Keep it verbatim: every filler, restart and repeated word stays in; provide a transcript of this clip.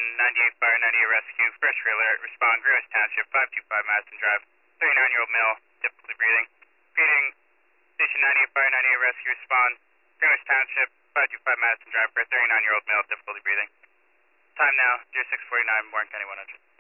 ninety-eight Fire ninety-eight Rescue, fresh alert, respond, Greenwich Township, five two five Madison Drive, thirty-nine-year-old male, difficulty breathing. Repeating, Station ninety-eight Fire ninety-eight Rescue, respond, Greenwich Township, five two five Madison Drive, for a thirty-nine-year-old male, difficulty breathing. Time now, zero six forty-nine, Warren County one hundred.